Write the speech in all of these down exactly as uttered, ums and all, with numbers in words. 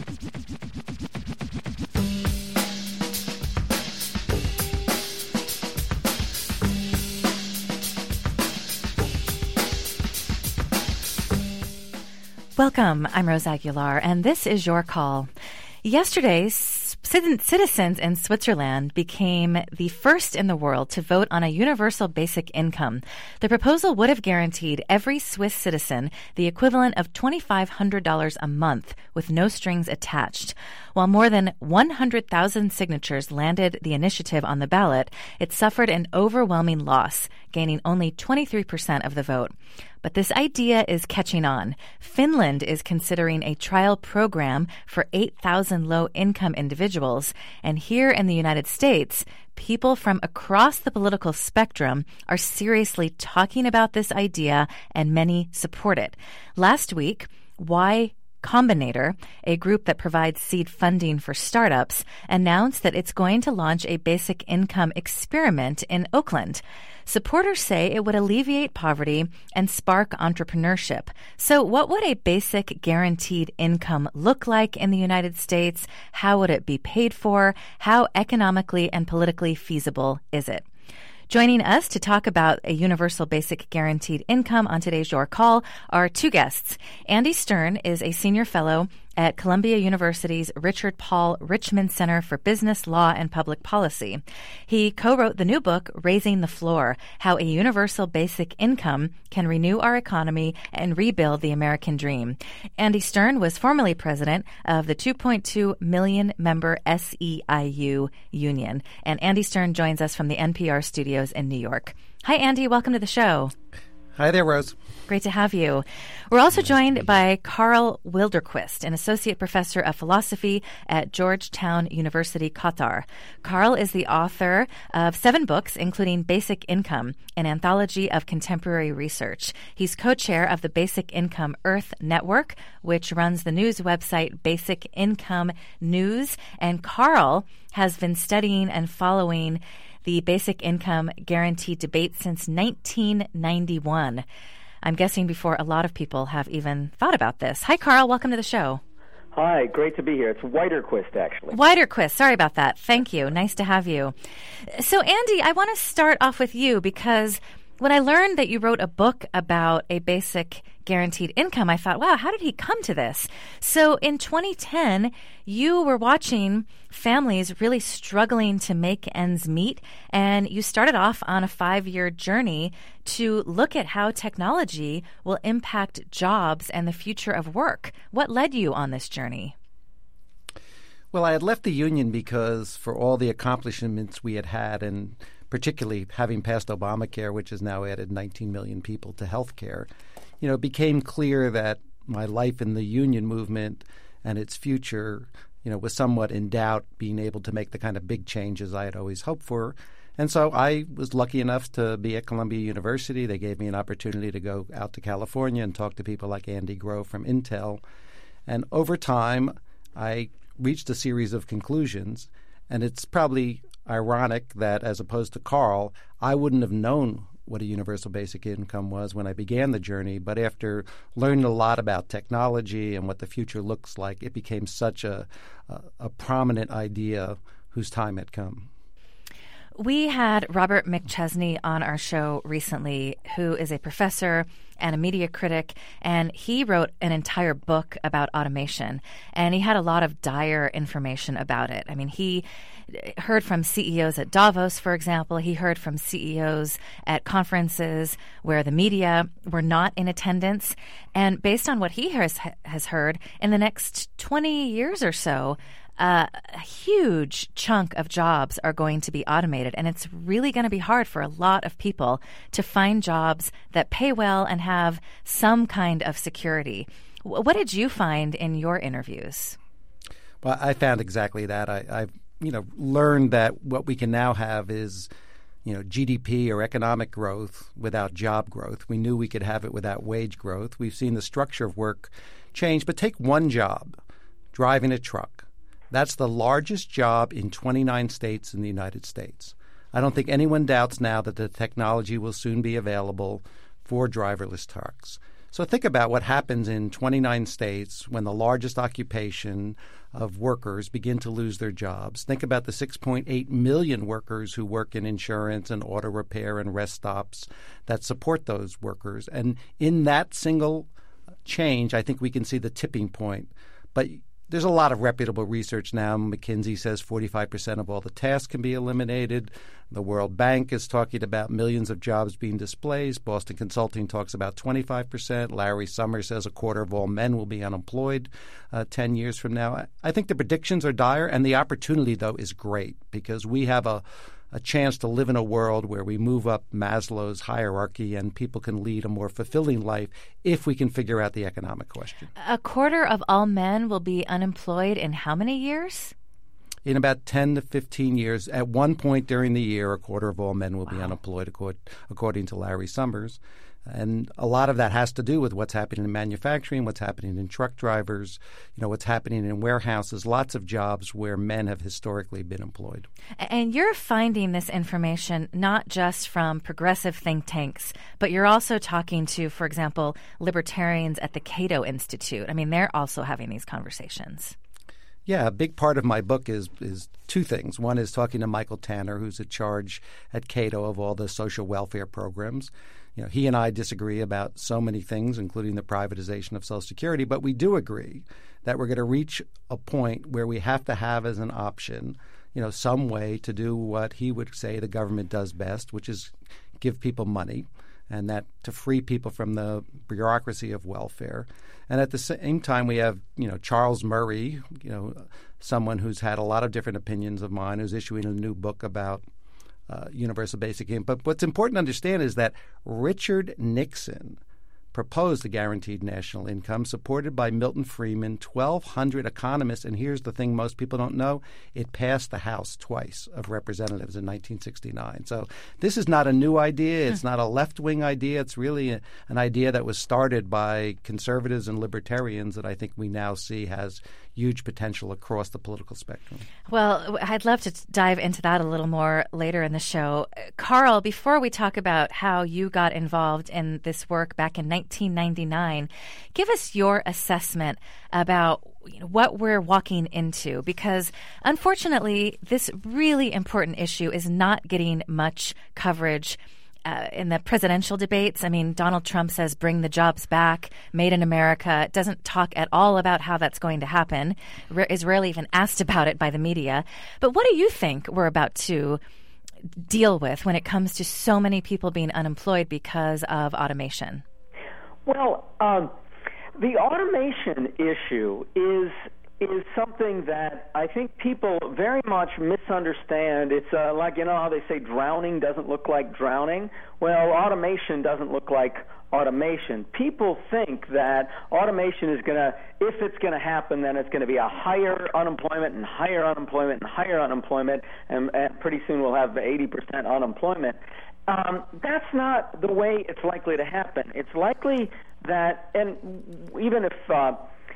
Welcome. I'm Rose Aguilar, and this is Your Call. Yesterday, citizens in Switzerland became the first in the world to vote on a universal basic income. The proposal would have guaranteed every Swiss citizen the equivalent of two thousand five hundred dollars a month with no strings attached. While more than one hundred thousand signatures landed the initiative on the ballot, it suffered an overwhelming loss, gaining only twenty-three percent of the vote. But this idea is catching on. Finland is considering a trial program for eight thousand low-income individuals. And here in the United States, people from across the political spectrum are seriously talking about this idea, and many support it. Last week, Y Combinator, a group that provides seed funding for startups, announced that it's going to launch a basic income experiment in Oakland. Supporters say it would alleviate poverty and spark entrepreneurship. So what would a basic guaranteed income look like in the United States? How would it be paid for? How economically and politically feasible is it? Joining us to talk about a universal basic guaranteed income on today's Your Call are two guests. Andy Stern is a senior fellow at Columbia University's Richard Paul Richman Center for Business, Law, and Public Policy. He co-wrote the new book, Raising the Floor, How a Universal Basic Income Can Renew Our Economy and Rebuild the American Dream. Andy Stern was formerly president of the two point two million member S E I U union. And Andy Stern joins us from the N P R studios in New York. Hi, Andy. Welcome to the show. Hi there, Rose. Great to have you. We're also joined by Carl Wilderquist, an associate professor of philosophy at Georgetown University, Qatar. Carl is the author of seven books, including Basic Income, an anthology of contemporary research. He's co-chair of the Basic Income Earth Network, which runs the news website Basic Income News. And Carl has been studying and following the basic income guarantee debate since nineteen ninety-one. I'm guessing before a lot of people have even thought about this. Hi, Carl. Welcome to the show. Hi. Great to be here. It's Widerquist, actually. Widerquist. Sorry about that. Thank you. Nice to have you. So, Andy, I want to start off with you because when I learned that you wrote a book about a basic guaranteed income, I thought, wow, how did he come to this? So in twenty ten, you were watching families really struggling to make ends meet, and you started off on a five-year journey to look at how technology will impact jobs and the future of work. What led you on this journey? Well, I had left the union because for all the accomplishments we had had, and particularly having passed Obamacare, which has now added nineteen million people to health care, you know, it became clear that my life in the union movement and its future, you know, was somewhat in doubt, being able to make the kind of big changes I had always hoped for. And so I was lucky enough to be at Columbia University. They gave me an opportunity to go out to California and talk to people like Andy Grove from Intel. And over time, I reached a series of conclusions. And it's probably ironic that, as opposed to Carl, I wouldn't have known what a universal basic income was when I began the journey. But after learning a lot about technology and what the future looks like, it became such a, a, a prominent idea whose time had come. We had Robert McChesney on our show recently, who is a professor and a media critic, and he wrote an entire book about automation, and he had a lot of dire information about it. I mean, he heard from C E Os at Davos, for example. He heard from C E Os at conferences where the media were not in attendance. And based on what he has, has heard, in the next twenty years or so, Uh, a huge chunk of jobs are going to be automated, and it's really going to be hard for a lot of people to find jobs that pay well and have some kind of security. W- what did you find in your interviews? Well, I found exactly that. I, I've you know learned that what we can now have is you know G D P or economic growth without job growth. We knew we could have it without wage growth. We've seen the structure of work change. But take one job, driving a truck. That's the largest job in twenty-nine states in the United States. I don't think anyone doubts now that the technology will soon be available for driverless trucks. So think about what happens in twenty-nine states when the largest occupation of workers begin to lose their jobs. Think about the six point eight million workers who work in insurance and auto repair and rest stops that support those workers. And in that single change, I think we can see the tipping point. But there's a lot of reputable research now. McKinsey says forty-five percent of all the tasks can be eliminated. The World Bank is talking about millions of jobs being displaced. Boston Consulting talks about twenty-five percent. Larry Summers says a quarter of all men will be unemployed uh, ten years from now. I think the predictions are dire, and the opportunity, though, is great because we have a a chance to live in a world where we move up Maslow's hierarchy and people can lead a more fulfilling life if we can figure out the economic question. A quarter of all men will be unemployed in how many years? In about ten to fifteen years. At one point during the year, a quarter of all men will be Wow. unemployed, according to Larry Summers. And a lot of that has to do with what's happening in manufacturing, what's happening in truck drivers, you know, what's happening in warehouses, lots of jobs where men have historically been employed. And you're finding this information not just from progressive think tanks, but you're also talking to, for example, libertarians at the Cato Institute. I mean, they're also having these conversations. Yeah, a big part of my book is is two things. One is talking to Michael Tanner, who's in charge at Cato of all the social welfare programs. You know, he and I disagree about so many things, including the privatization of Social Security, but we do agree that we're going to reach a point where we have to have as an option, you know, some way to do what he would say the government does best, which is give people money, and that to free people from the bureaucracy of welfare. And at the same time, we have, you know, Charles Murray, you know, someone who's had a lot of different opinions of mine, who's issuing a new book about uh, universal basic income. But what's important to understand is that Richard Nixon proposed the guaranteed national income, supported by Milton Friedman, twelve hundred economists. And here's the thing most people don't know. It passed the House twice of Representatives in nineteen sixty-nine. So this is not a new idea. It's not a left-wing idea. It's really a, an idea that was started by conservatives and libertarians that I think we now see has huge potential across the political spectrum. Well, I'd love to dive into that a little more later in the show. Carl, before we talk about how you got involved in this work back in nineteen ninety-nine, give us your assessment about you know, what we're walking into, because unfortunately, this really important issue is not getting much coverage Uh, in the presidential debates. I mean, Donald Trump says, bring the jobs back, made in America, doesn't talk at all about how that's going to happen, Re- is rarely even asked about it by the media. But what do you think we're about to deal with when it comes to so many people being unemployed because of automation? Well, um, the automation issue is is something that I think people very much misunderstand. It's uh, like, you know how they say drowning doesn't look like drowning? Well, automation doesn't look like automation. People think that automation is going to, if it's going to happen, then it's going to be a higher unemployment and higher unemployment and higher unemployment, and, and pretty soon we'll have eighty percent unemployment. Um, that's not the way it's likely to happen. It's likely that, and even if uh,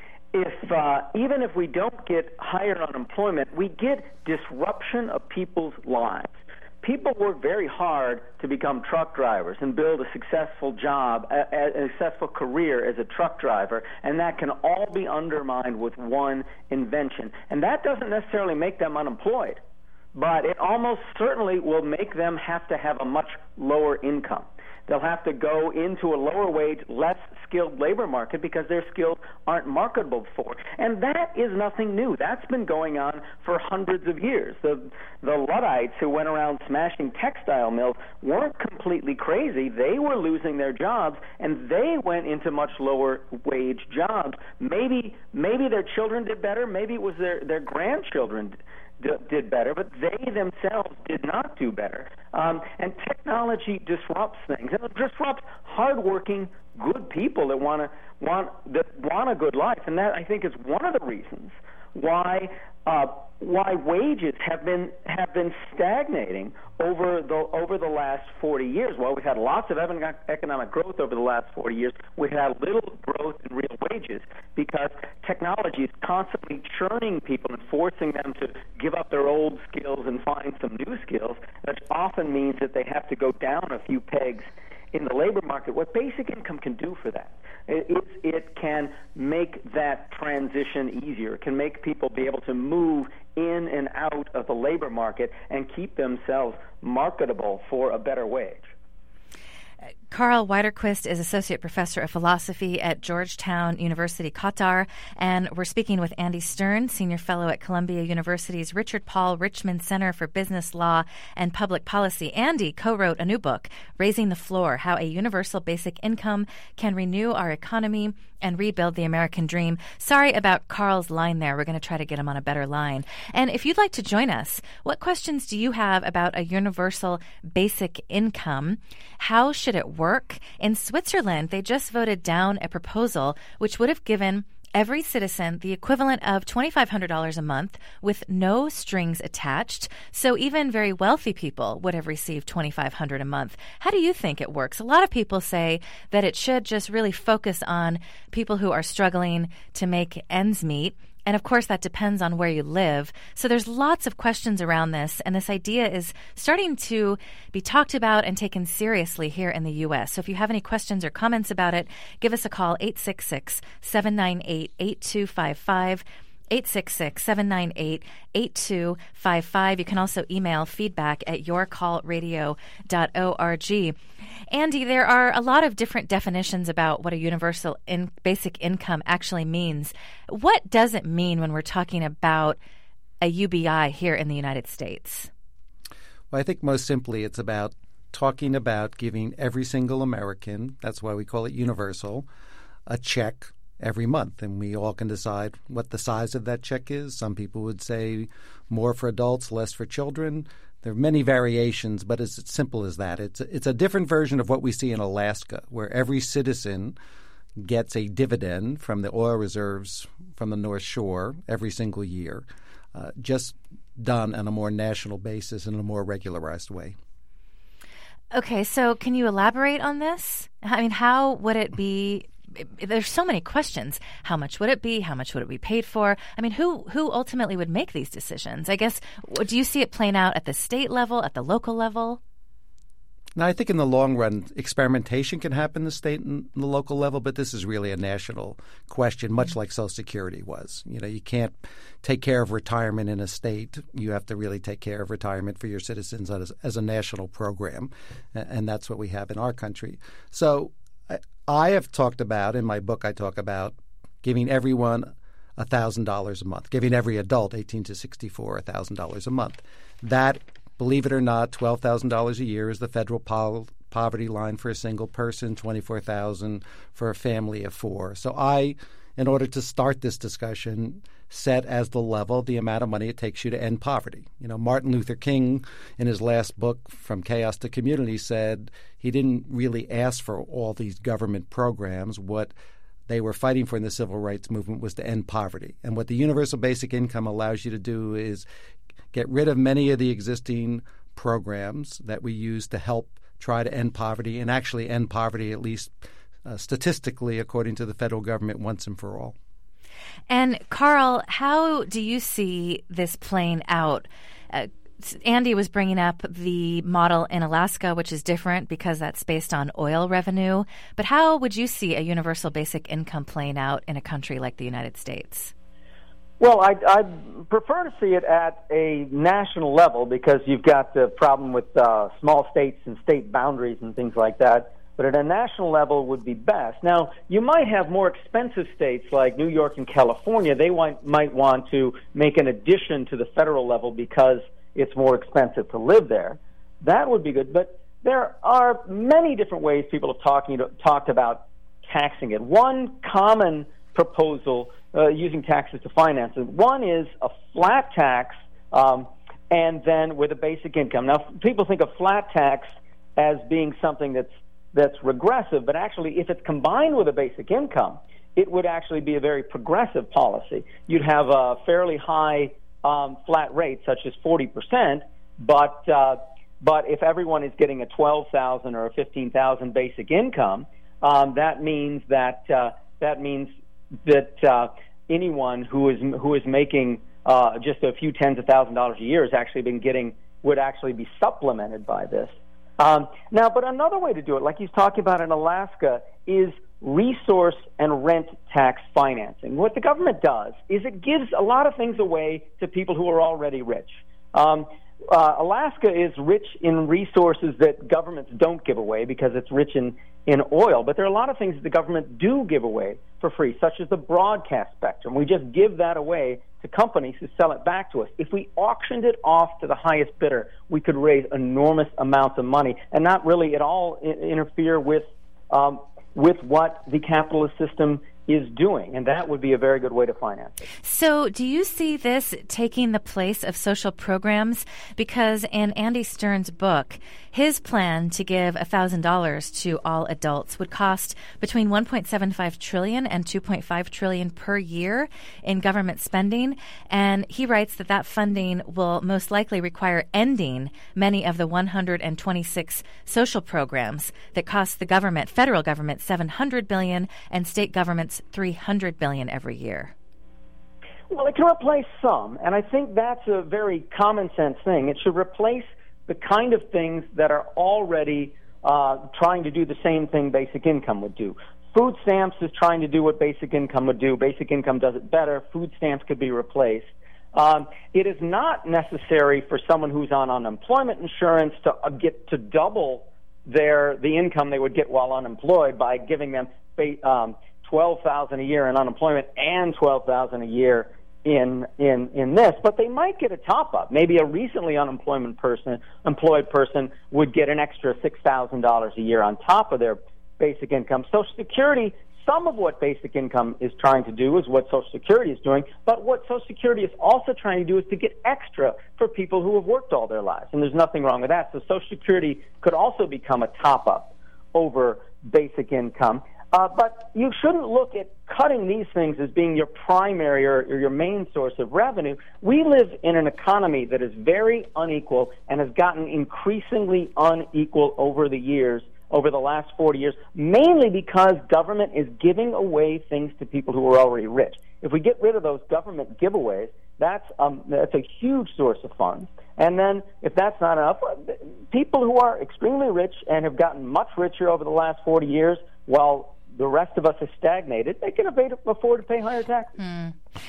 If uh, even if we don't get higher unemployment, we get disruption of people's lives. People work very hard to become truck drivers and build a successful job, a, a successful career as a truck driver, and that can all be undermined with one invention. And that doesn't necessarily make them unemployed, but it almost certainly will make them have to have a much lower income. They'll have to go into a lower wage, less skilled labor market because their skills aren't marketable for. And that is nothing new. That's been going on for hundreds of years. The the Luddites who went around smashing textile mills weren't completely crazy. They were losing their jobs, and they went into much lower wage jobs. Maybe maybe their children did better. Maybe it was their, their grandchildren did better, but they themselves did not do better. Um, and technology disrupts things, and it disrupts hardworking, good people that want to want that want a good life. And that, I think, is one of the reasons why uh, why wages have been have been stagnating over the over the last forty years. While we've had lots of economic growth over the last forty years, we've had little growth in real wages because technology is constantly churning people and forcing them to give up their old skills and find some new skills, which often means that they have to go down a few pegs in the labor market, what basic income can do for that is it can make that transition easier. It can make people be able to move in and out of the labor market and keep themselves marketable for a better wage. Carl Widerquist is Associate Professor of Philosophy at Georgetown University, Qatar, and we're speaking with Andy Stern, Senior Fellow at Columbia University's Richard Paul Richman Center for Business Law and Public Policy. Andy co-wrote a new book, Raising the Floor, How a Universal Basic Income Can Renew Our Economy and Rebuild the American Dream. Sorry about Carl's line there. We're going to try to get him on a better line. And if you'd like to join us, what questions do you have about a universal basic income? How should it work? In Switzerland, they just voted down a proposal which would have given every citizen the equivalent of twenty-five hundred dollars a month with no strings attached. So even very wealthy people would have received twenty-five hundred dollars a month. How do you think it works? A lot of people say that it should just really focus on people who are struggling to make ends meet. And of course, that depends on where you live. So there's lots of questions around this, and this idea is starting to be talked about and taken seriously here in the U S. So if you have any questions or comments about it, give us a call, eight six six, seven nine eight, eight two five five. eight six six, seven nine eight, eight two five five. You can also email feedback at your call radio dot org. Andy, there are a lot of different definitions about what a universal in basic income actually means. What does it mean when we're talking about a U B I here in the United States? Well, I think most simply it's about talking about giving every single American, that's why we call it universal, a check every month, and we all can decide what the size of that check is. Some people would say more for adults, less for children. There are many variations, but it's as simple as that. It's a, it's a different version of what we see in Alaska, where every citizen gets a dividend from the oil reserves from the North Shore every single year, uh, just done on a more national basis in a more regularized way. Okay, so can you elaborate on this? I mean, how would it be? There's so many questions. How much would it be? How much would it be paid for? I mean, who who ultimately would make these decisions? I guess, do you see it playing out at the state level, at the local level? Now, I think in the long run, experimentation can happen in the state and the local level, but this is really a national question, much mm-hmm. like Social Security was. You know, you can't take care of retirement in a state. You have to really take care of retirement for your citizens as, as a national program, and that's what we have in our country. So I, I have talked about, in my book I talk about giving everyone one thousand dollars a month, giving every adult eighteen to sixty-four one thousand dollars a month. That, believe it or not, twelve thousand dollars a year is the federal po- poverty line for a single person, twenty-four thousand dollars for a family of four. So I, in order to start this discussion, set as the level the amount of money it takes you to end poverty. You know, Martin Luther King, in his last book, From Chaos to Community, said he didn't really ask for all these government programs. What they were fighting for in the civil rights movement was to end poverty. And what the universal basic income allows you to do is get rid of many of the existing programs that we use to help try to end poverty, and actually end poverty, at least uh, statistically, according to the federal government, once and for all. And Carl, how do you see this playing out? Uh, Andy was bringing up the model in Alaska, which is different because that's based on oil revenue. But how would you see a universal basic income playing out in a country like the United States? Well, I'd, I'd prefer to see it at a national level because you've got the problem with uh, small states and state boundaries and things like that. But at a national level would be best. Now, you might have more expensive states like New York and California. They might, might want to make an addition to the federal level because it's more expensive to live there. That would be good. But there are many different ways people have talking, talked about taxing it. One common proposal uh, using taxes to finance it. One is a flat tax um, and then with a basic income. Now, people think of flat tax as being something that's that's regressive, but actually if it's combined with a basic income, it would actually be a very progressive policy. You'd have a fairly high um, flat rate, such as forty percent, but uh, but if everyone is getting a twelve thousand or a fifteen thousand basic income, um, that means that uh, that means that uh, anyone who is who is making uh, just a few tens of thousand dollars a year has actually been getting would actually be supplemented by this. Um, now, but another way to do it, like he's talking about in Alaska, is resource and rent tax financing. What the government does is it gives a lot of things away to people who are already rich. Um, uh, Alaska is rich in resources that governments don't give away because it's rich in, in oil, but there are a lot of things that the government do give away for free, such as the broadcast spectrum. We just give that away to companies who sell it back to us. If we auctioned it off to the highest bidder, we could raise enormous amounts of money and not really at all I- interfere with um, with what the capitalist system is doing, and that would be a very good way to finance it. So do you see this taking the place of social programs? Because in Andy Stern's book, his plan to give one thousand dollars to all adults would cost between one point seven five trillion dollars and two point five trillion dollars per year in government spending. And he writes that that funding will most likely require ending many of the one hundred twenty-six social programs that cost the government, federal government, seven hundred billion dollars and state governments three hundred billion dollars every year. Well, it can replace some, and I think that's a very common sense thing. It should replace the kind of things that are already uh, trying to do the same thing basic income would do. Food stamps is trying to do what basic income would do. Basic income does it better. Food stamps could be replaced. Um, it is not necessary for someone who's on unemployment insurance to uh, get to double their the income they would get while unemployed by giving them um, twelve thousand dollars a year in unemployment and twelve thousand dollars a year in in in this, but they might get a top up. Maybe a recently unemployment person, employed person would get an extra six thousand dollars a year on top of their basic income. Social Security, some of what basic income is trying to do is what Social Security is doing, but what Social Security is also trying to do is to get extra for people who have worked all their lives, and there's nothing wrong with that. So Social Security could also become a top up over basic income. Uh, but you shouldn't look at cutting these things as being your primary or, or your main source of revenue. We live in an economy that is very unequal and has gotten increasingly unequal over the years, over the last forty years, mainly because government is giving away things to people who are already rich. If we get rid of those government giveaways, that's um, that's a huge source of funds. And then if that's not enough, people who are extremely rich and have gotten much richer over the last forty years, while the rest of us have stagnated, they can afford to pay higher taxes. Mm.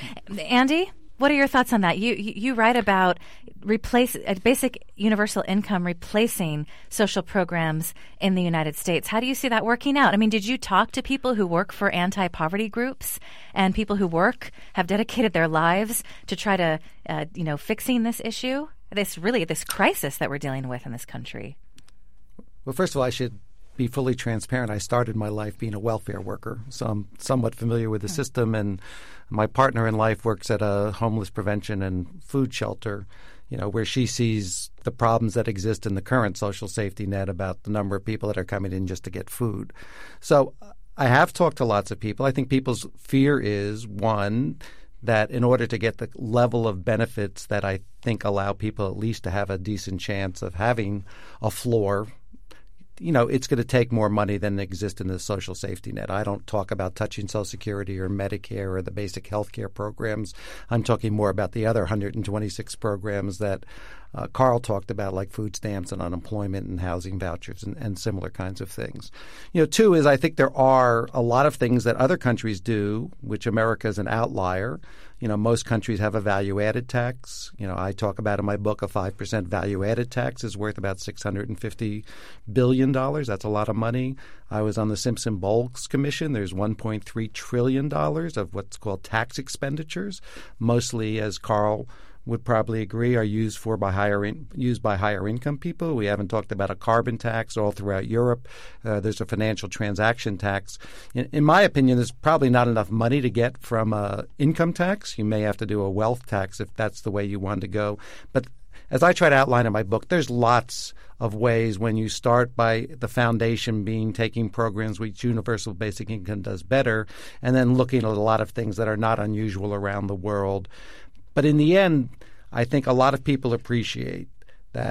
Andy, what are your thoughts on that? You you write about replace a basic universal income replacing social programs in the United States. How do you see that working out? I mean, did you talk to people who work for anti-poverty groups and people who work, have dedicated their lives to try to, uh, you know, fixing this issue? This really, this crisis that we're dealing with in this country. Well, first of all, I should be fully transparent. I started my life being a welfare worker, so I'm somewhat familiar with the system, and my partner in life works at a homeless prevention and food shelter, you know, where she sees the problems that exist in the current social safety net about the number of people that are coming in just to get food. So I have talked to lots of people. I think people's fear is, one, that in order to get the level of benefits that I think allow people at least to have a decent chance of having a floor, you know, it's going to take more money than exists in the social safety net. I don't talk about touching Social Security or Medicare or the basic health care programs. I'm talking more about the other one hundred twenty-six programs that uh, Carl talked about, like food stamps and unemployment and housing vouchers and, and similar kinds of things. You know, two is I think there are a lot of things that other countries do, which America is an outlier. You know, most countries have a value-added tax. You know, I talk about in my book a five percent value-added tax is worth about six hundred fifty billion dollars. That's a lot of money. I was on the Simpson-Bowles Commission. There's one point three trillion dollars of what's called tax expenditures, mostly, as Carl would probably agree, are used for by higher in, used by higher income people. We haven't talked about a carbon tax all throughout Europe. Uh, there's a financial transaction tax. In, in my opinion, there's probably not enough money to get from a income tax. You may have to do a wealth tax if that's the way you want to go. But as I try to outline in my book, there's lots of ways when you start by the foundation being taking programs which universal basic income does better, and then looking at a lot of things that are not unusual around the world. But in the end, I think a lot of people appreciate that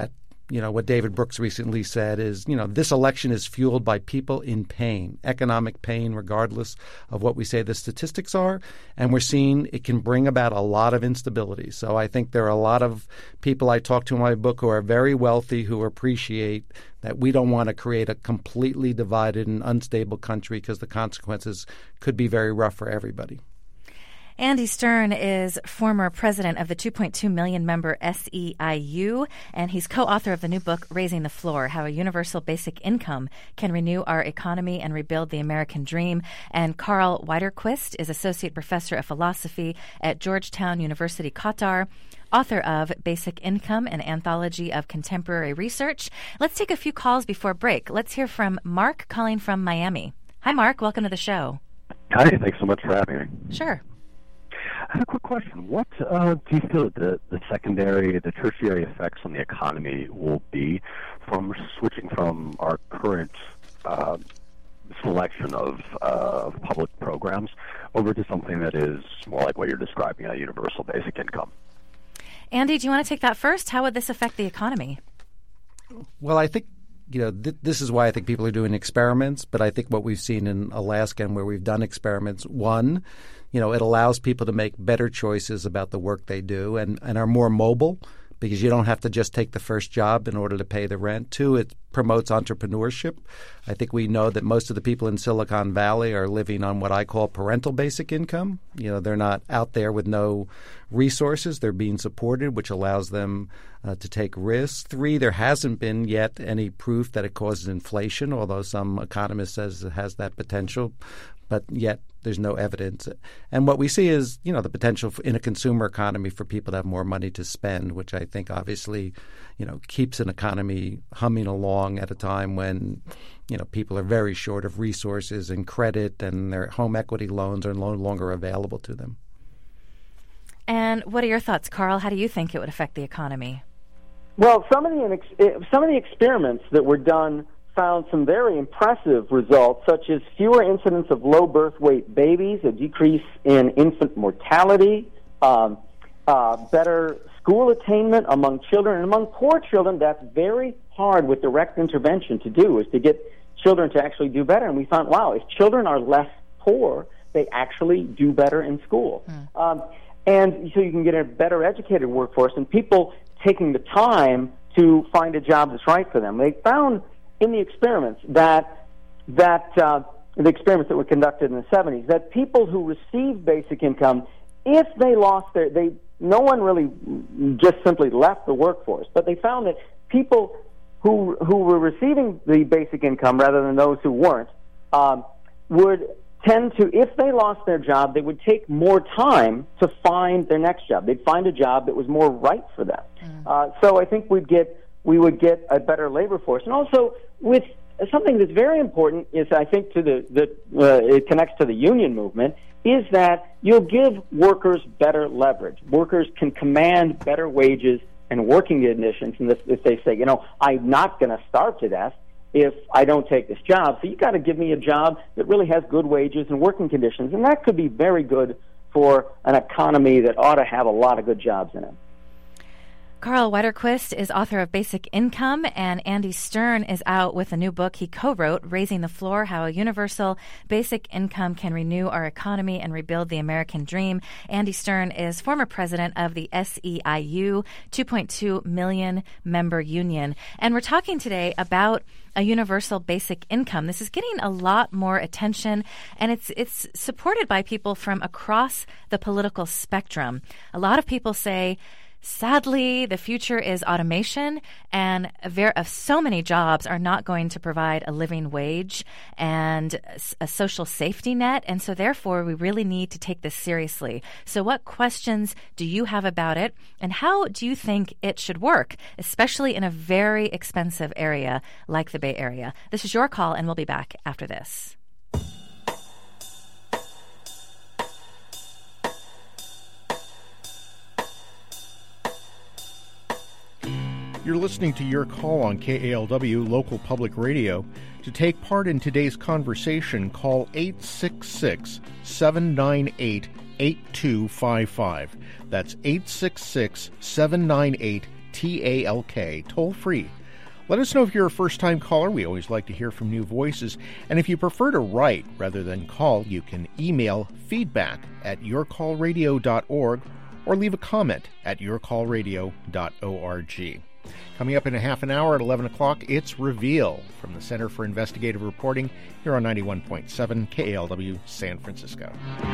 you know, what David Brooks recently said is, you know, this election is fueled by people in pain, economic pain, regardless of what we say the statistics are. And we're seeing it can bring about a lot of instability. So I think there are a lot of people I talk to in my book who are very wealthy who appreciate that we don't want to create a completely divided and unstable country because the consequences could be very rough for everybody. Andy Stern is former president of the two point two million member S E I U, and he's co-author of the new book, Raising the Floor, How a Universal Basic Income Can Renew Our Economy and Rebuild the American Dream. And Carl Widerquist is associate professor of philosophy at Georgetown University, Qatar, author of Basic Income, an anthology of contemporary research. Let's take a few calls before break. Let's hear from Mark calling from Miami. Hi, Mark. Welcome to the show. Hi. Thanks so much for having me. Sure. I have a quick question. What uh, do you feel the, the secondary, the tertiary effects on the economy will be from switching from our current uh, selection of uh, public programs over to something that is more like what you're describing, a universal basic income? Andy, do you want to take that first? How would this affect the economy? Well, I think You know, th- this is why I think people are doing experiments, but I think what we've seen in Alaska and where we've done experiments, one, you know, it allows people to make better choices about the work they do and, and are more mobile because you don't have to just take the first job in order to pay the rent. Two, it promotes entrepreneurship. I think we know that most of the people in Silicon Valley are living on what I call parental basic income. You know, they're not out there with no resources. They're being supported, which allows them uh, to take risks. Three, there hasn't been yet any proof that it causes inflation, although some economist says it has that potential, but yet there's no evidence. And what we see is, you know, the potential for, in a consumer economy for people to have more money to spend, which I think obviously, you know, keeps an economy humming along at a time when, you know, people are very short of resources and credit and their home equity loans are no longer available to them. And what are your thoughts, Carl? How do you think it would affect the economy? Well, some of the some of the experiments that were done found some very impressive results, such as fewer incidents of low birth weight babies, a decrease in infant mortality, um, uh, better school attainment among children. And among poor children, that's very hard with direct intervention to do, is to get children to actually do better. And we found, wow, if children are less poor, they actually do better in school. Mm. Um, and so you can get a better educated workforce and people taking the time to find a job that's right for them. They found in the experiments that that uh, the experiments that were conducted in the seventies, that people who received basic income, if they lost their, they no one really just simply left the workforce, but they found that people who who were receiving the basic income rather than those who weren't um, would tend to, if they lost their job, they would take more time to find their next job. They'd find a job that was more right for them. Mm. Uh, so I think we'd get we would get a better labor force. And also, with something that's very important is, I think, to the, the uh, it connects to the union movement, is that you'll give workers better leverage. Workers can command better wages and working conditions, and if, if they say, you know, I'm not going to starve to death if I don't take this job, so you've got to give me a job that really has good wages and working conditions, and that could be very good for an economy that ought to have a lot of good jobs in it. Carl Widerquist is author of Basic Income, and Andy Stern is out with a new book he co-wrote, Raising the Floor, How a Universal Basic Income Can Renew Our Economy and Rebuild the American Dream. Andy Stern is former president of the S E I U, two point two million member union. And we're talking today about a universal basic income. This is getting a lot more attention, and it's it's supported by people from across the political spectrum. A lot of people say, sadly, the future is automation, and ver- so many jobs are not going to provide a living wage and a social safety net, and so therefore we really need to take this seriously. So what questions do you have about it, and how do you think it should work, especially in a very expensive area like the Bay Area? This is Your Call, and we'll be back after this. You're listening to Your Call on K A L W Local Public Radio. To take part in today's conversation, call eight six six, seven nine eight, eight two five five. That's eight six six, seven nine eight, T A L K, toll-free. Let us know if you're a first-time caller. We always like to hear from new voices. And if you prefer to write rather than call, you can email feedback at your call radio dot org or leave a comment at your call radio dot org. Coming up in a half an hour at eleven o'clock, it's Reveal from the Center for Investigative Reporting here on ninety-one point seven K A L W San Francisco.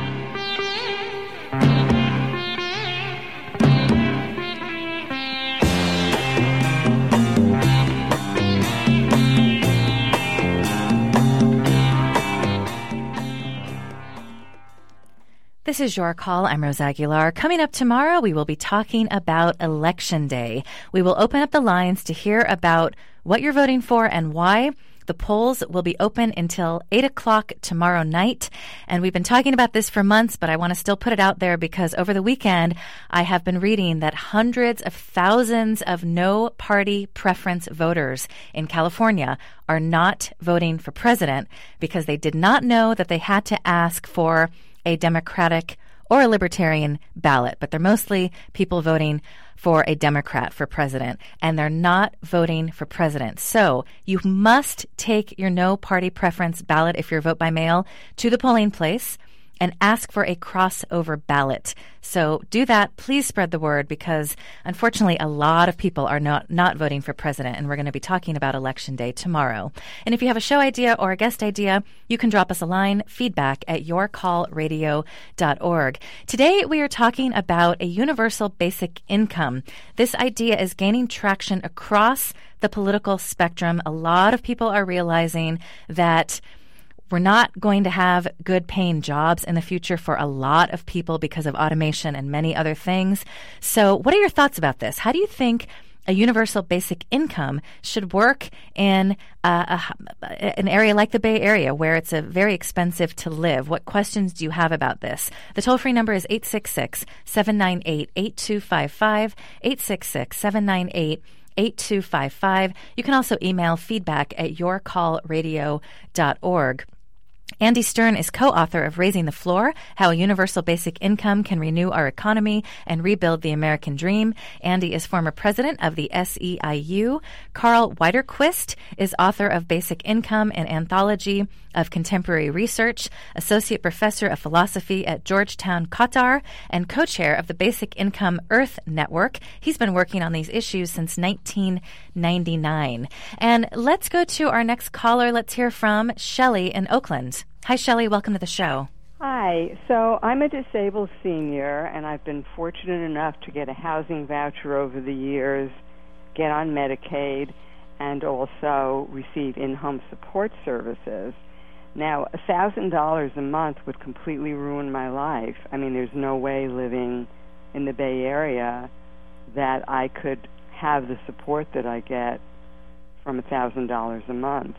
This is Your Call. I'm Rose Aguilar. Coming up tomorrow, we will be talking about Election Day. We will open up the lines to hear about what you're voting for and why. The polls will be open until eight o'clock tomorrow night. And we've been talking about this for months, but I want to still put it out there because over the weekend, I have been reading that hundreds of thousands of no party preference voters in California are not voting for president because they did not know that they had to ask for a Democratic or a Libertarian ballot, but they're mostly people voting for a Democrat for president, and they're not voting for president. So you must take your no party preference ballot if you're vote by mail to the polling place and ask for a crossover ballot. So do that. Please spread the word because, unfortunately, a lot of people are not, not voting for president, and we're going to be talking about Election Day tomorrow. And if you have a show idea or a guest idea, you can drop us a line, feedback at your call radio dot org. Today, we are talking about a universal basic income. This idea is gaining traction across the political spectrum. A lot of people are realizing that we're not going to have good paying jobs in the future for a lot of people because of automation and many other things. So what are your thoughts about this? How do you think a universal basic income should work in uh, a, an area like the Bay Area where it's a very expensive to live? What questions do you have about this? The toll-free number is eight six six, seven nine eight, eight two five five, eight six six, seven nine eight, eight two five five. You can also email feedback at your call radio dot org. Andy Stern is co-author of Raising the Floor, How a Universal Basic Income Can Renew Our Economy and Rebuild the American Dream. Andy is former president of the S E I U. Carl Widerquist is author of Basic Income, an anthology of contemporary research, associate professor of philosophy at Georgetown, Qatar, and co-chair of the Basic Income Earth Network. He's been working on these issues since nineteen ninety-nine. And let's go to our next caller. Let's hear from Shelley in Oakland. Hi, Shelley. Welcome to the show. Hi. So I'm a disabled senior, and I've been fortunate enough to get a housing voucher over the years, get on Medicaid, and also receive in-home support services. Now, one thousand dollars a month would completely ruin my life. I mean, there's no way living in the Bay Area that I could have the support that I get from one thousand dollars a month.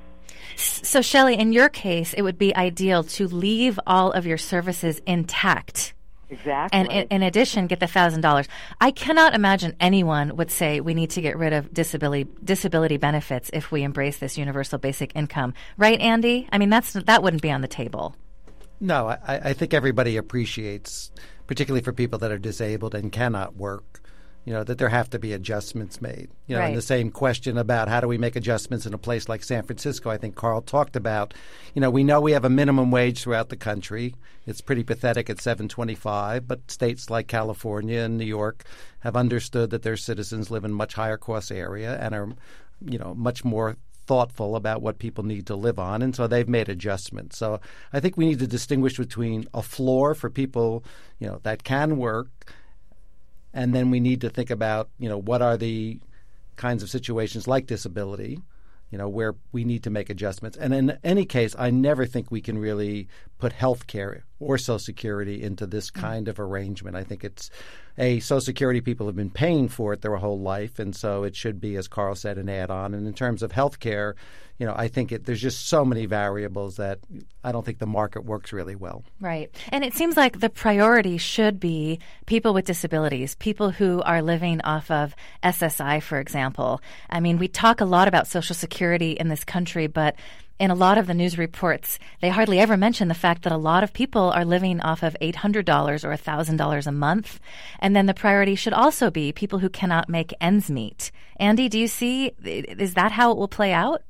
So, Shelley, in your case, it would be ideal to leave all of your services intact. Exactly. And in, in addition, get the one thousand dollars. I cannot imagine anyone would say we need to get rid of disability disability benefits if we embrace this universal basic income. Right, Andy? I mean, that's that wouldn't be on the table. No, I, I think everybody appreciates, particularly for people that are disabled and cannot work, you know, that there have to be adjustments made. You know, right. And the same question about how do we make adjustments in a place like San Francisco, I think Carl talked about. You know, we know we have a minimum wage throughout the country. It's pretty pathetic at seven twenty-five, but states like California and New York have understood that their citizens live in much higher cost area and are, you know, much more thoughtful about what people need to live on, and so they've made adjustments. So I think we need to distinguish between a floor for people, you know, that can work, and then we need to think about, you know, what are the kinds of situations like disability, you know, where we need to make adjustments. And in any case, I never think we can really put health care or Social Security into this kind of arrangement. I think it's a Social Security people have been paying for it their whole life, and so it should be, as Carl said, an add-on. And in terms of health care, you know, I think it, there's just so many variables that I don't think the market works really well. Right. And it seems like the priority should be people with disabilities, people who are living off of S S I, for example. I mean, we talk a lot about Social Security in this country, but in a lot of the news reports, they hardly ever mention the fact that a lot of people are living off of eight hundred dollars or one thousand dollars a month. And then the priority should also be people who cannot make ends meet. Andy, do you see, is that how it will play out?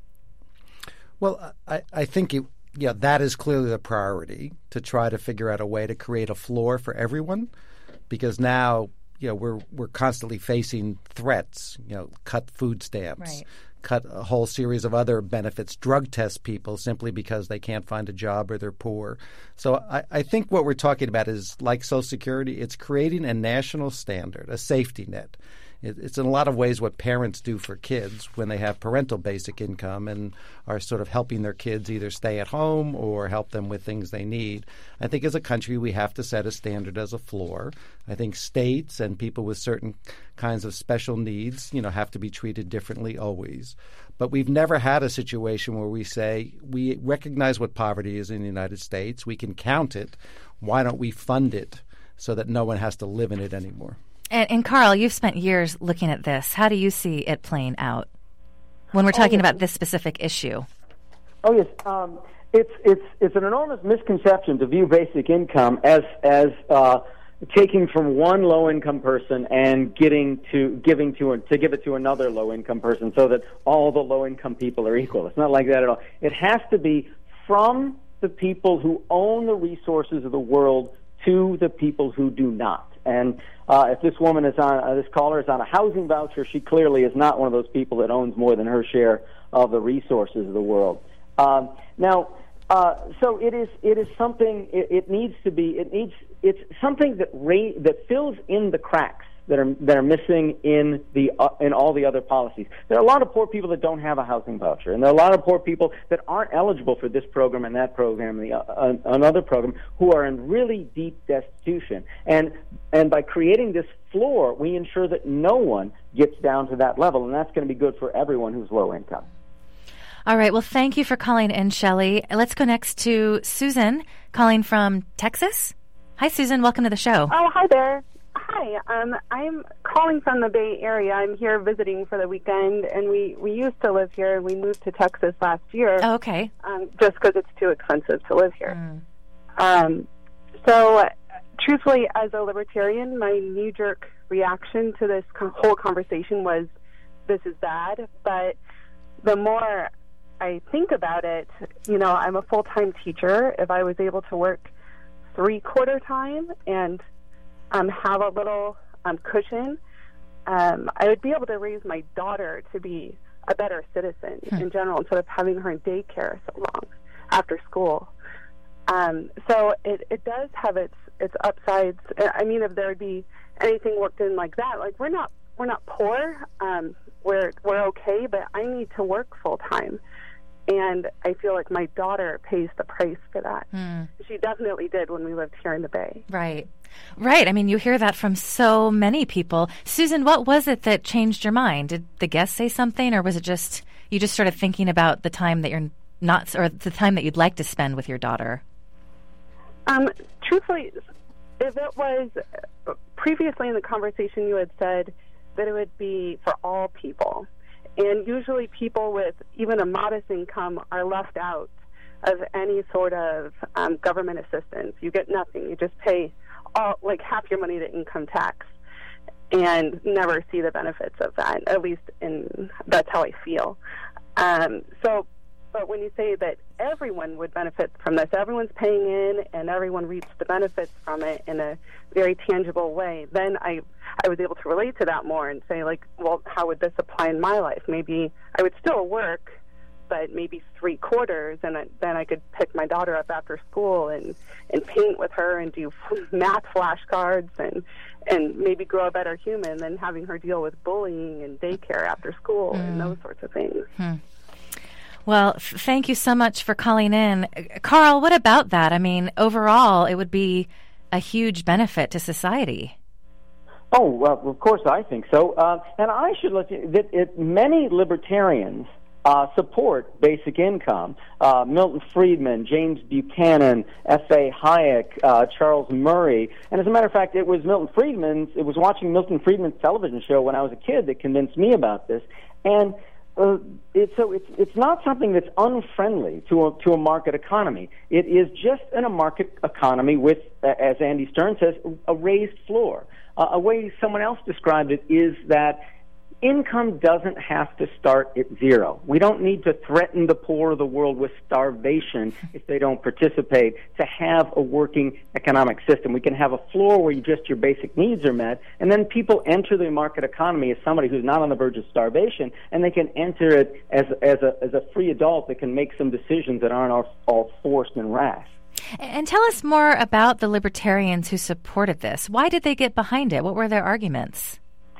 Well, I, I think it, yeah, that is clearly the priority, to try to figure out a way to create a floor for everyone, because now, you know, we're we're constantly facing threats, you know, cut food stamps. Right. Cut a whole series of other benefits, drug test people simply because they can't find a job or they're poor. So I, I think what we're talking about is, like Social Security, it's creating a national standard, a safety net. It, it's in a lot of ways what parents do for kids when they have parental basic income and are sort of helping their kids either stay at home or help them with things they need. I think as a country we have to set a standard as a floor. I think states and people with certain kinds of special needs, you know, have to be treated differently always. But we've never had a situation where we say we recognize what poverty is in the United States. We can count it. Why don't we fund it so that no one has to live in it anymore? And, and Carl, you've spent years looking at this. How do you see it playing out when we're talking oh, yes. about this specific issue? Oh, yes. Um, it's it's it's an enormous misconception to view basic income as as uh, taking from one low-income person and getting to giving to to give it to another low-income person, so that all the low-income people are equal. It's not like that at all. It has to be from the people who own the resources of the world to the people who do not. And uh, if this woman is on, uh, this caller is on a housing voucher, she clearly is not one of those people that owns more than her share of the resources of the world. Um, now, uh, so it is. It is something. It, it needs to be. It needs. It's something that ra- that fills in the cracks that are that are missing in the uh, in all the other policies. There are a lot of poor people that don't have a housing voucher, and there are a lot of poor people that aren't eligible for this program and that program and the, uh, another program, who are in really deep destitution. And and by creating this floor, we ensure that no one gets down to that level, and that's going to be good for everyone who's low income. All right. Well, thank you for calling in, Shelley. Let's go next to Susan, calling from Texas. Hi, Susan. Welcome to the show. Oh, hi there. Hi, um, I'm calling from the Bay Area. I'm here visiting for the weekend, and we, we used to live here, and we moved to Texas last year. Oh, okay. Um, just because it's too expensive to live here. Mm. Um, so, uh, truthfully, as a libertarian, my knee-jerk reaction to this co- whole conversation was, this is bad. But the more I think about it, you know, I'm a full-time teacher. If I was able to work three-quarter time and Um, have a little um, cushion, um, I would be able to raise my daughter to be a better citizen hmm. in general, instead of having her in daycare so long after school. Um, so it, it does have its its upsides. I mean, if there would be anything worked in like that, like we're not we're not poor, um, we're we're okay, but I need to work full time. And I feel like my daughter pays the price for that. Hmm. She definitely did when we lived here in the Bay. Right. Right. I mean, you hear that from so many people. Susan, what was it that changed your mind? Did the guest say something, or was it just you just started thinking about the time that you're not, or the time that you'd like to spend with your daughter? Um, truthfully, if it was previously in the conversation, you had said that it would be for all people. And usually people with even a modest income are left out of any sort of um, government assistance. You get nothing. You just pay all, like half your money to income tax and never see the benefits of that. At least in, that's how I feel. Um, so, but when you say that everyone would benefit from this, everyone's paying in and everyone reaps the benefits from it in a very tangible way, then I I was able to relate to that more and say, like, well, how would this apply in my life? Maybe I would still work, but maybe three quarters, and I, then I could pick my daughter up after school and, and paint with her and do math flashcards and and maybe grow a better human than having her deal with bullying and daycare after school mm. and those sorts of things. Hmm. Well, f- thank you so much for calling in. Carl, what about that? I mean, overall, it would be a huge benefit to society. Oh, well, of course I think so. Uh, and I should let you, that it, many libertarians uh, support basic income. Uh, Milton Friedman, James Buchanan, F A Hayek, uh, Charles Murray. And as a matter of fact, it was Milton Friedman's, it was watching Milton Friedman's television show when I was a kid that convinced me about this. And uh, it, so it's it's not something that's unfriendly to a, to a market economy. It is just in a market economy with, uh, as Andy Stern says, a raised floor. Uh, a way someone else described it is that income doesn't have to start at zero. We don't need to threaten the poor of the world with starvation if they don't participate to have a working economic system. We can have a floor where you just your basic needs are met, and then people enter the market economy as somebody who's not on the verge of starvation, and they can enter it as as a as a free adult that can make some decisions that aren't all, all forced and rash. And tell us more about the libertarians who supported this. Why did they get behind it? What were their arguments?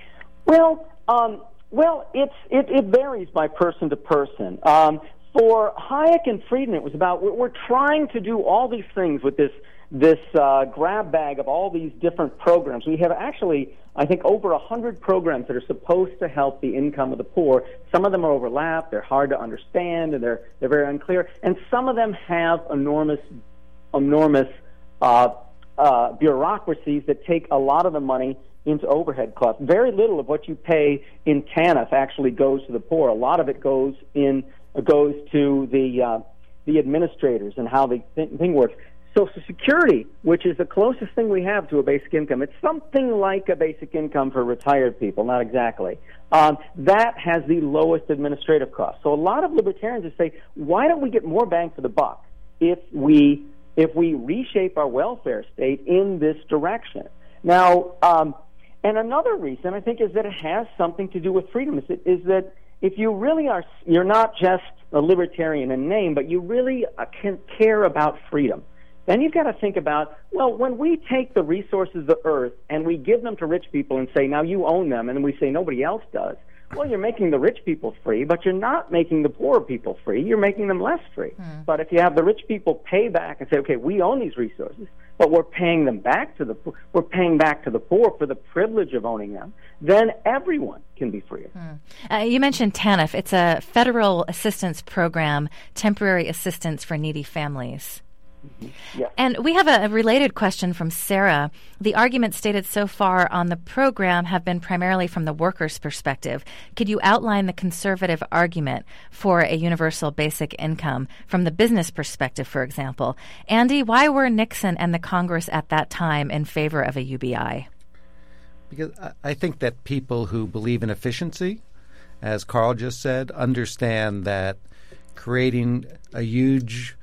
Well, um, well, it's it, it varies by person to person. Um, for Hayek and Friedman, it was about we're, we're trying to do all these things with this this uh, grab bag of all these different programs. We have actually, I think, over a hundred programs that are supposed to help the income of the poor. Some of them are overlapped; they're hard to understand, and they're they're very unclear. And some of them have enormous, enormous uh, uh, bureaucracies that take a lot of the money into overhead costs. Very little of what you pay in TANF actually goes to the poor. A lot of it goes in uh, goes to the uh, the administrators and how the th- thing works. Social Security, which is the closest thing we have to a basic income, it's something like a basic income for retired people, not exactly. Um, that has the lowest administrative cost. So a lot of libertarians would say, why don't we get more bang for the buck if we if we reshape our welfare state in this direction? Now, um, and another reason, I think, is that it has something to do with freedom, is, is that if you really are, you're not just a libertarian in name, but you really uh, can care about freedom, then you've got to think about, well, when we take the resources of the earth and we give them to rich people and say, now you own them, and then we say nobody else does, well, you're making the rich people free, but you're not making the poor people free. You're making them less free. Mm. But if you have the rich people pay back and say, okay, we own these resources, but we're paying them back to the we're paying back to the poor for the privilege of owning them, then everyone can be free. Mm. Uh, you mentioned TANF. It's a federal assistance program, temporary assistance for needy families. Mm-hmm. Yes. And we have a, a related question from Sarah. The arguments stated so far on the program have been primarily from the worker's perspective. Could you outline the conservative argument for a universal basic income from the business perspective, for example? Andy, why were Nixon and the Congress at that time in favor of a U B I? Because I think that people who believe in efficiency, as Carl just said, understand that creating a huge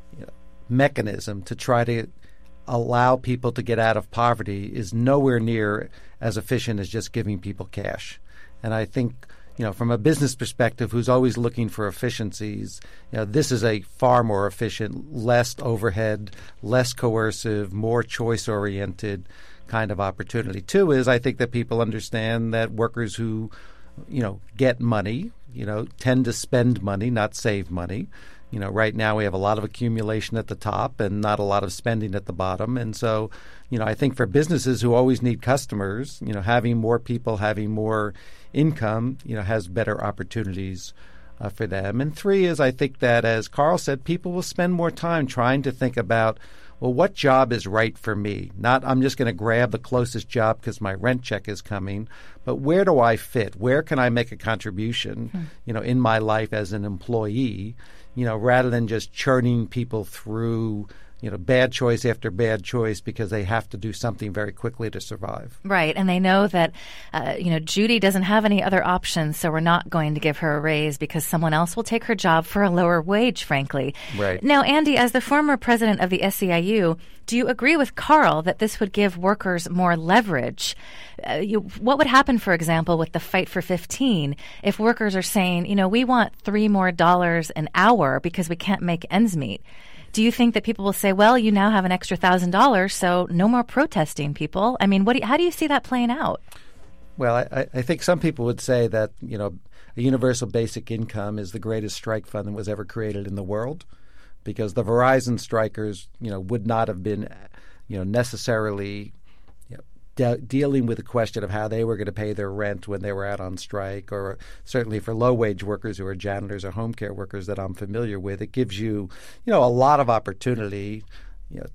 mechanism to try to allow people to get out of poverty is nowhere near as efficient as just giving people cash. And I think, you know, from a business perspective, who's always looking for efficiencies, you know, this is a far more efficient, less overhead, less coercive, more choice-oriented kind of opportunity. Two is I think that people understand that workers who, you know, get money, you know, tend to spend money, not save money. You know, right now we have a lot of accumulation at the top and not a lot of spending at the bottom. And so, you know, I think for businesses who always need customers, you know, having more people, having more income, you know, has better opportunities uh, for them. And three is I think that, as Carl said, people will spend more time trying to think about, well, what job is right for me? Not I'm just going to grab the closest job because my rent check is coming, but where do I fit? Where can I make a contribution, hmm. you know, in my life as an employee? You know, rather than just churning people through, you know, bad choice after bad choice because they have to do something very quickly to survive. Right. And they know that, uh, you know, Judy doesn't have any other options, so we're not going to give her a raise because someone else will take her job for a lower wage, frankly. Right. Now, Andy, as the former president of the S E I U, do you agree with Carl that this would give workers more leverage? Uh, you, what would happen, for example, with the Fight for fifteen if workers are saying, you know, we want three more dollars an hour because we can't make ends meet? Do you think that people will say, well, you now have an extra one thousand dollars, so no more protesting, people? I mean, what do you, how do you see that playing out? Well, I, I think some people would say that, you know, a universal basic income is the greatest strike fund that was ever created in the world, because the Verizon strikers, you know, would not have been, you know, necessarily you know, de- dealing with the question of how they were going to pay their rent when they were out on strike, or certainly for low-wage workers who are janitors or home care workers that I'm familiar with. It gives you, you know, a lot of opportunity, you know, to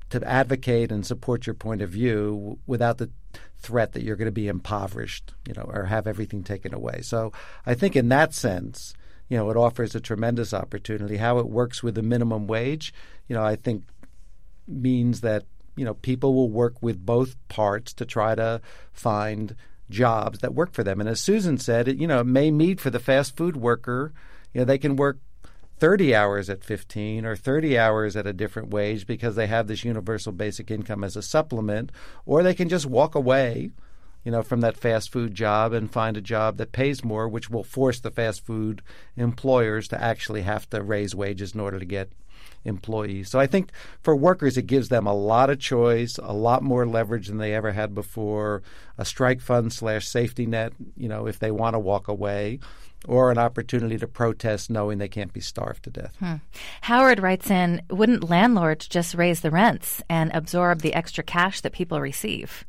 to advocate and support your point of view without the threat that you're going to be impoverished, you know, or have everything taken away. So I think in that sense, you know, it offers a tremendous opportunity. How it works with the minimum wage, you know, I think means that, you know, people will work with both parts to try to find jobs that work for them. And as Susan said, it, you know, it may mean for the fast food worker, you know, they can work thirty hours at fifteen or thirty hours at a different wage because they have this universal basic income as a supplement, or they can just walk away, you know, from that fast food job and find a job that pays more, which will force the fast food employers to actually have to raise wages in order to get employees. So I think for workers, it gives them a lot of choice, a lot more leverage than they ever had before, a strike fund slash safety net, you know, if they want to walk away, or an opportunity to protest knowing they can't be starved to death. Hmm. Howard writes in, wouldn't landlords just raise the rents and absorb the extra cash that people receive?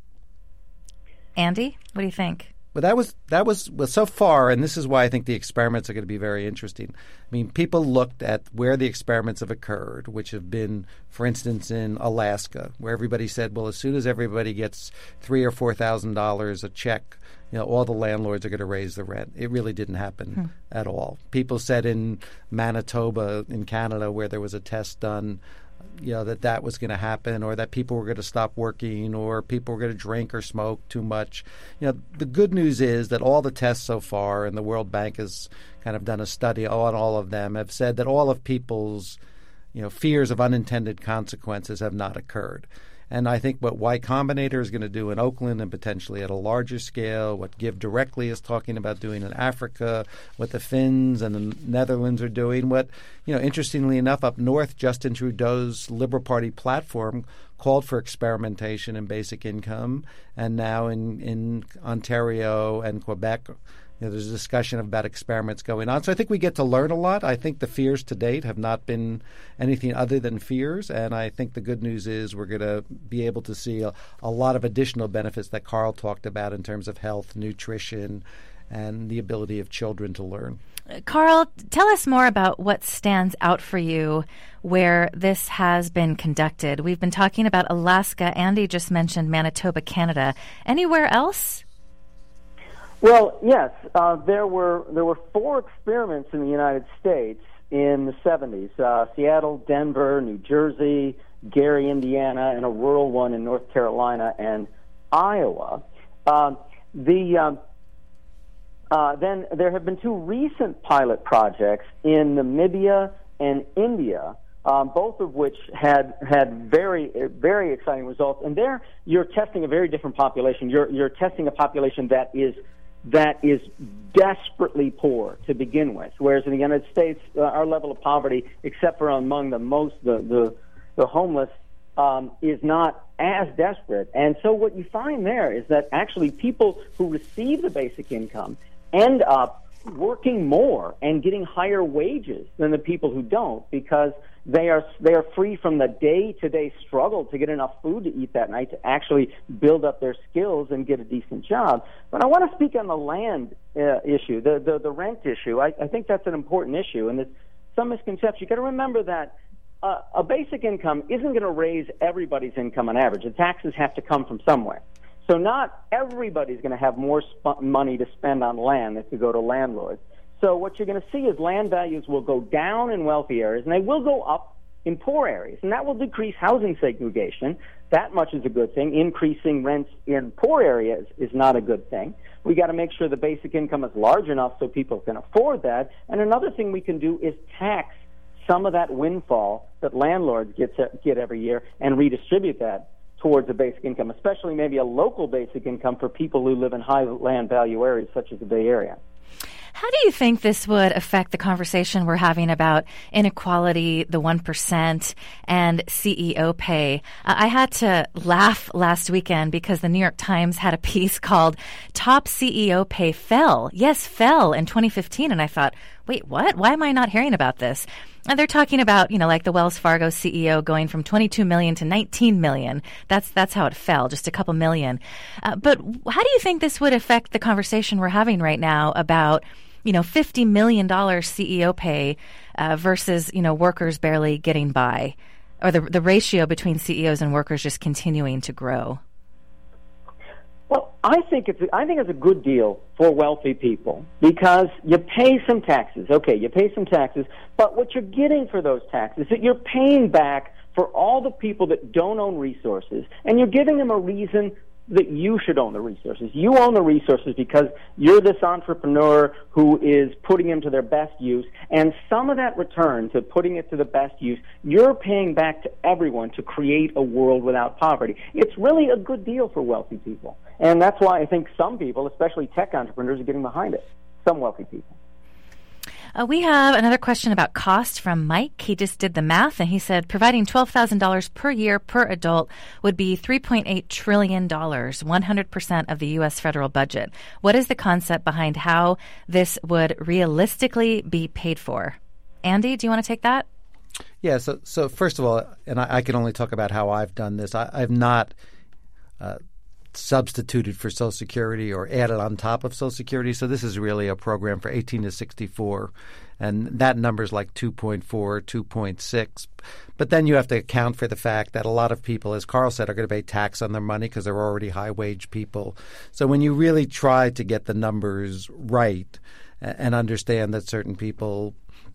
Andy, what do you think? But that was that was well, so far, and this is why I think the experiments are going to be very interesting. I mean, people looked at where the experiments have occurred, which have been, for instance, in Alaska, where everybody said, well, as soon as everybody gets three or four thousand dollars a check, you know, all the landlords are going to raise the rent. It really didn't happen hmm. at all. People said in Manitoba, in Canada, where there was a test done, you know, that that was going to happen, or that people were going to stop working, or people were going to drink or smoke too much. You know, the good news is that all the tests so far, and the World Bank has kind of done a study on all of them, have said that all of people's, you know, fears of unintended consequences have not occurred. And I think what Y Combinator is going to do in Oakland and potentially at a larger scale, what Give Directly is talking about doing in Africa, what the Finns and the Netherlands are doing, what, you know, interestingly enough, up north, Justin Trudeau's Liberal Party platform called for experimentation in basic income. And now in, in Ontario and Quebec, you know, there's a discussion about experiments going on. So I think we get to learn a lot. I think the fears to date have not been anything other than fears. And I think the good news is we're going to be able to see a, a lot of additional benefits that Carl talked about in terms of health, nutrition, and the ability of children to learn. Carl, tell us more about what stands out for you where this has been conducted. We've been talking about Alaska. Andy just mentioned Manitoba, Canada. Anywhere else? Well, yes, uh, there were there were four experiments in the United States in the seventies: uh, Seattle, Denver, New Jersey, Gary, Indiana, and a rural one in North Carolina and Iowa. Uh, the um, uh, then there have been two recent pilot projects in Namibia and India, um, both of which had had very very exciting results. And there, you're testing a very different population. You're you're testing a population that is that is desperately poor to begin with, whereas in the United States, uh, our level of poverty, except for among the most the the, the homeless, um, is not as desperate. And so what you find there is that actually people who receive the basic income end up working more and getting higher wages than the people who don't, because they are they are free from the day-to-day struggle to get enough food to eat that night to actually build up their skills and get a decent job. But I want to speak on the land uh, issue, the, the the rent issue. I, I think that's an important issue, and there's some misconception. You've got to remember that uh, a basic income isn't going to raise everybody's income on average. The taxes have to come from somewhere. So not everybody's going to have more sp- money to spend on land if you go to landlords. So what you're going to see is land values will go down in wealthy areas, and they will go up in poor areas. And that will decrease housing segregation. That much is a good thing. Increasing rents in poor areas is not a good thing. We got to make sure the basic income is large enough so people can afford that. And another thing we can do is tax some of that windfall that landlords get, to, get every year and redistribute that towards a basic income, especially maybe a local basic income for people who live in high land value areas such as the Bay Area. How do you think this would affect the conversation we're having about inequality, the one percent, and C E O pay? Uh, I had to laugh last weekend because the New York Times had a piece called Top C E O Pay Fell. Yes, fell in twenty fifteen. And I thought, wait, what? Why am I not hearing about this? And they're talking about, you know, like the Wells Fargo C E O going from twenty-two million to nineteen million. That's that's how it fell, just a couple million. Uh, but how do you think this would affect the conversation we're having right now about, you know, fifty million dollars C E O pay uh, versus, you know, workers barely getting by? or the the ratio between C E Os and workers just continuing to grow? Well, I think it's I think it's a good deal for wealthy people because you pay some taxes. Okay, you pay some taxes, but what you're getting for those taxes is that you're paying back for all the people that don't own resources, and you're giving them a reason that you should own the resources. You own the resources because you're this entrepreneur who is putting them to their best use, and some of that return to putting it to the best use, you're paying back to everyone to create a world without poverty. It's really a good deal for wealthy people, and that's why I think some people, especially tech entrepreneurs, are getting behind it, some wealthy people. Uh, we have another question about cost from Mike. He just did the math, and he said providing twelve thousand dollars per year per adult would be three point eight trillion dollars, one hundred percent of the U S federal budget. What is the concept behind how this would realistically be paid for? Andy, do you want to take that? Yeah, so, so first of all, and I, I can only talk about how I've done this, I, I've not uh, substituted for Social Security or added on top of Social Security. So this is really a program for eighteen to sixty-four, and that number is like two point four, two point six. But then you have to account for the fact that a lot of people, as Carl said, are going to pay tax on their money because they're already high-wage people. So when you really try to get the numbers right and understand that certain people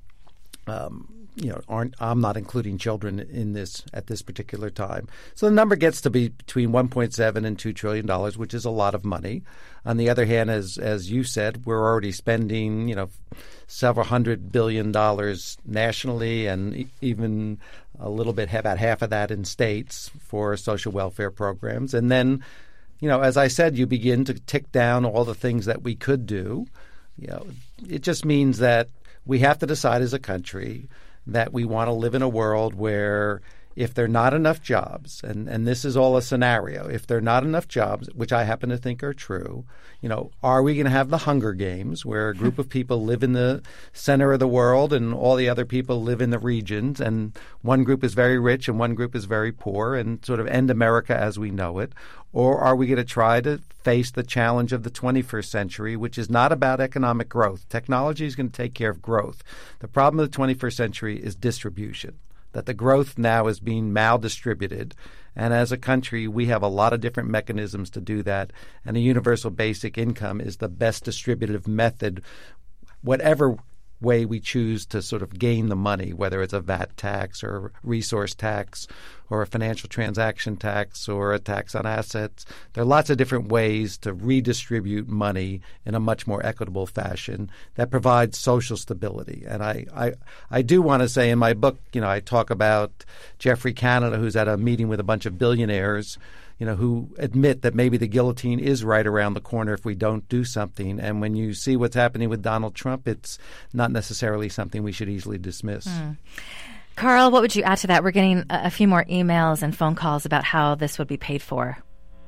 um, you know, aren't I'm not including children in this at this particular time. So the number gets to be between one point seven and two trillion dollars, which is a lot of money. On the other hand, as as you said, we're already spending, you know, several hundred billion dollars nationally, and e- even a little bit about half of that in states for social welfare programs. And then, you know, as I said, you begin to tick down all the things that we could do. You know, it just means that we have to decide as a country that we want to live in a world where if there are not enough jobs, and, and this is all a scenario, if there are not enough jobs, which I happen to think are true, you know, are we going to have the Hunger Games where a group of people live in the center of the world and all the other people live in the regions, and one group is very rich and one group is very poor, and sort of end America as we know it? Or are we going to try to face the challenge of the twenty-first century, which is not about economic growth? Technology is going to take care of growth. The problem of the twenty-first century is distribution, that the growth now is being maldistributed. And as a country, we have a lot of different mechanisms to do that. And a universal basic income is the best distributive method, whatever way we choose to sort of gain the money, whether it's a V A T tax or a resource tax or a financial transaction tax or a tax on assets. There are lots of different ways to redistribute money in a much more equitable fashion that provides social stability. And I, I, I do want to say in my book, you know, I talk about Geoffrey Canada, who's at a meeting with a bunch of billionaires, you know, who admit that maybe the guillotine is right around the corner if we don't do something. And when you see what's happening with Donald Trump, it's not necessarily something we should easily dismiss. Mm. Carl, what would you add to that? We're getting a, a few more emails and phone calls about how this would be paid for.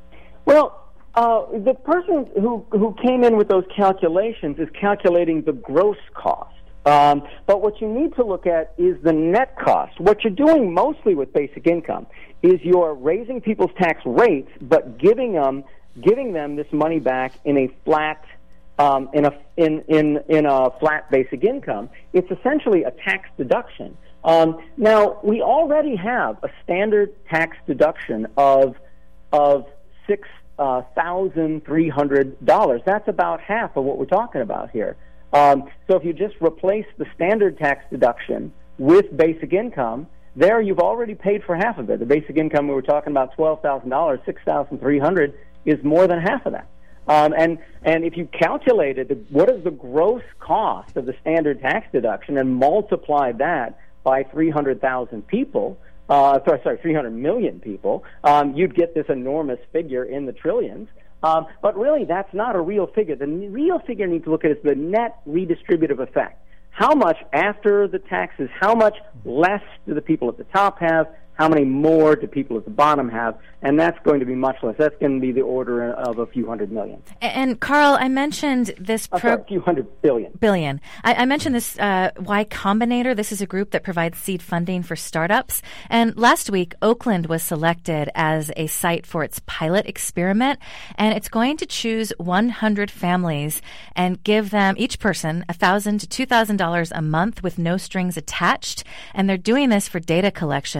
Well, uh, the person who, who came in with those calculations is calculating the gross cost. Um, but what you need to look at is the net cost. What you're doing mostly with basic income is you're raising people's tax rates, but giving them giving them this money back in a flat um, in a in, in in a flat basic income. It's essentially a tax deduction. Um, now we already have a standard tax deduction of of six uh, thousand three hundred dollars. That's about half of what we're talking about here. Um, so if you just replace the standard tax deduction with basic income, there you've already paid for half of it. The basic income we were talking about, twelve thousand dollars, six thousand three hundred dollars is more than half of that. Um, and and if you calculated what is the gross cost of the standard tax deduction and multiply that by three hundred thousand people, uh, sorry, sorry, three hundred million people, um, you'd get this enormous figure in the trillions. Um, but really, that's not a real figure. The real figure you need to look at is the net redistributive effect. How much after the taxes, how much less do the people at the top have? How many more do people at the bottom have? And that's going to be much less. That's going to be the order of a few hundred million. And, and Carl, I mentioned this pro- sorry, a few hundred billion. Billion. I, I mentioned this uh, Y Combinator. This is a group that provides seed funding for startups. And last week, Oakland was selected as a site for its pilot experiment. And it's going to choose one hundred families and give them, each person, one thousand dollars to two thousand dollars a month with no strings attached. And they're doing this for data collection to find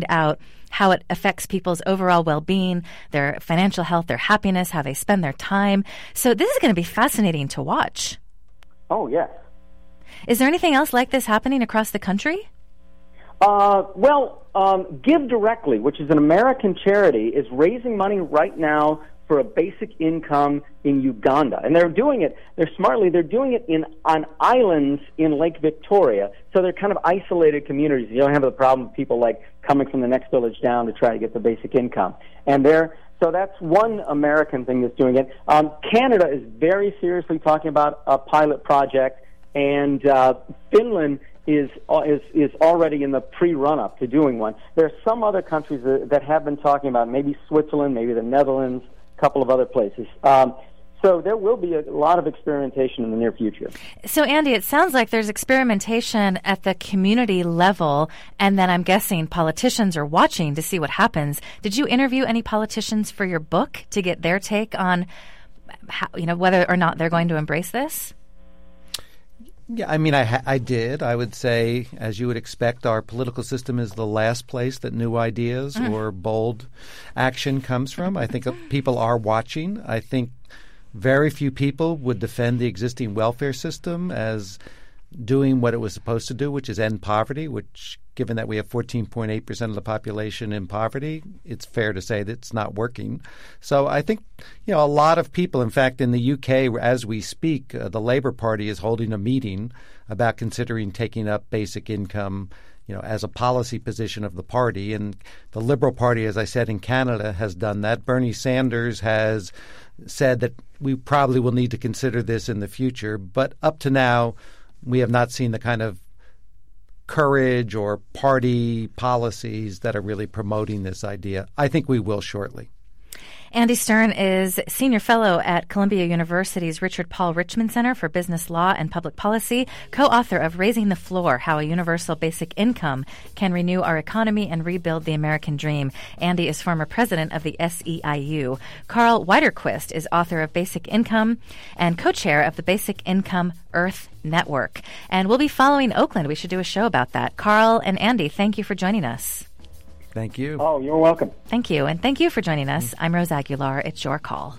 find out how it affects people's overall well-being, their financial health, their happiness, how they spend their time. So this is going to be fascinating to watch. Oh, yes. Is there anything else like this happening across the country? Uh, well, um, Give Directly, which is an American charity, is raising money right now for a basic income in Uganda. And they're doing it, they're smartly, they're doing it in on islands in Lake Victoria. So they're kind of isolated communities. You don't have the problem of people like coming from the next village down to try to get the basic income. And they're, so that's one American thing that's doing it. Um, Canada is very seriously talking about a pilot project, and uh, Finland is is is already in the pre-run-up to doing one. There are some other countries that, that have been talking about, maybe Switzerland, maybe the Netherlands, a couple of other places. Um, so there will be a lot of experimentation in the near future. So, Andy, it sounds like there's experimentation at the community level, and then I'm guessing politicians are watching to see what happens. Did you interview any politicians for your book to get their take on how, you know, whether or not they're going to embrace this? Yeah, I mean, I, ha- I did. I would say, as you would expect, our political system is the last place that new ideas mm. or bold action comes from. I think people are watching. I think very few people would defend the existing welfare system as doing what it was supposed to do, which is end poverty, which, given that we have fourteen point eight percent of the population in poverty, it's fair to say that it's not working. So I think, you know, a lot of people, in fact, in the U K, as we speak, uh, the Labour Party is holding a meeting about considering taking up basic income, you know, as a policy position of the party. And the Liberal Party, as I said, in Canada has done that. Bernie Sanders has said that we probably will need to consider this in the future. But up to now, we have not seen the kind of courage or party policies that are really promoting this idea. I think we will shortly. Andy Stern is Senior Fellow at Columbia University's Richard Paul Richmond Center for Business Law and Public Policy, co-author of Raising the Floor, How a Universal Basic Income Can Renew Our Economy and Rebuild the American Dream. Andy is former president of the S E I U. Carl Widerquist is author of Basic Income and co-chair of the Basic Income Earth Network. And we'll be following Oakland. We should do a show about that. Carl and Andy, thank you for joining us. Thank you. Oh, you're welcome. Thank you. And thank you for joining us. I'm Rose Aguilar. It's your call.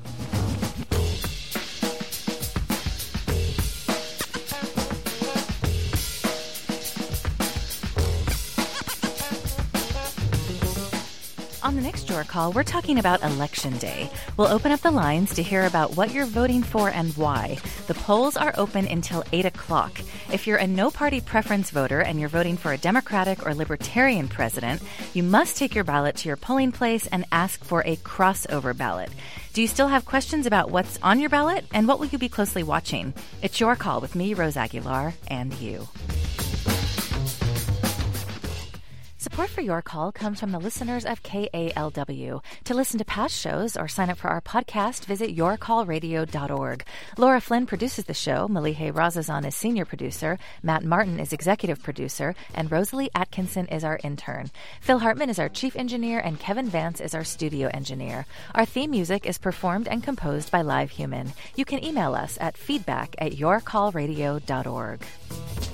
On the next Your Call, we're talking about Election Day. We'll open up the lines to hear about what you're voting for and why. The polls are open until eight o'clock. If you're a no-party preference voter and you're voting for a Democratic or Libertarian president, you must take your ballot to your polling place and ask for a crossover ballot. Do you still have questions about what's on your ballot, and what will you be closely watching? It's Your Call with me, Rose Aguilar, and you. Support for Your Call comes from the listeners of K A L W. To listen to past shows or sign up for our podcast, visit your call radio dot org. Laura Flynn produces the show. Malihe Razazan is senior producer. Matt Martin is executive producer. And Rosalie Atkinson is our intern. Phil Hartman is our chief engineer, and Kevin Vance is our studio engineer. Our theme music is performed and composed by Live Human. You can email us at feedback at your call radio dot org.